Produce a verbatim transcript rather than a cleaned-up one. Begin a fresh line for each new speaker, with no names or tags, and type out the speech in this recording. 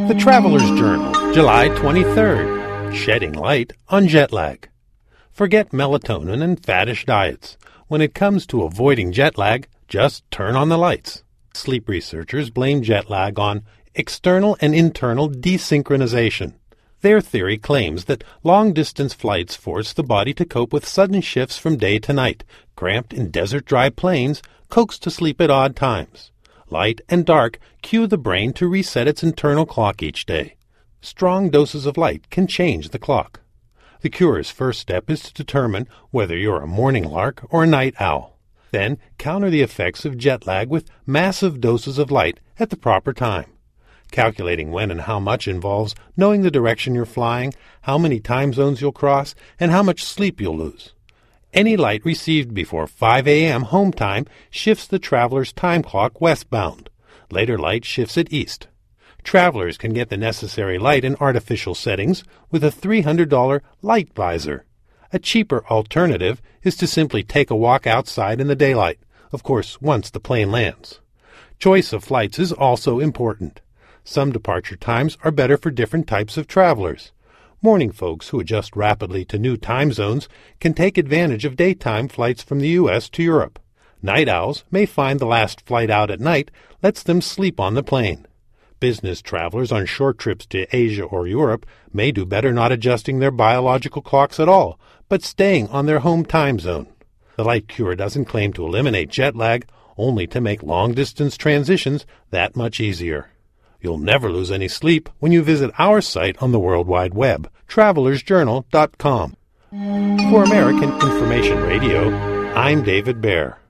The Traveler's Journal, July twenty-third. Shedding Light on Jet Lag. Forget melatonin and faddish diets. When it comes to avoiding jet lag, just turn on the lights. Sleep researchers blame jet lag on external and internal desynchronization. Their theory claims that long-distance flights force the body to cope with sudden shifts from day to night, cramped in desert-dry planes, coaxed to sleep at odd times. Light and dark cue the brain to reset its internal clock each day. Strong doses of light can change the clock. The cure's first step is to determine whether you're a morning lark or a night owl. Then counter the effects of jet lag with massive doses of light at the proper time. Calculating when and how much involves knowing the direction you're flying, how many time zones you'll cross, and how much sleep you'll lose. Any light received before five a.m. home time shifts the traveler's time clock westbound. Later light shifts it east. Travelers can get the necessary light in artificial settings with a three hundred dollars light visor. A cheaper alternative is to simply take a walk outside in the daylight, of course once the plane lands. Choice of flights is also important. Some departure times are better for different types of travelers. Morning folks who adjust rapidly to new time zones can take advantage of daytime flights from the U S to Europe. Night owls may find the last flight out at night lets them sleep on the plane. Business travelers on short trips to Asia or Europe may do better not adjusting their biological clocks at all, but staying on their home time zone. The light cure doesn't claim to eliminate jet lag, only to make long-distance transitions that much easier. You'll never lose any sleep when you visit our site on the World Wide Web, travelers journal dot com. For American Information Radio, I'm David Baer.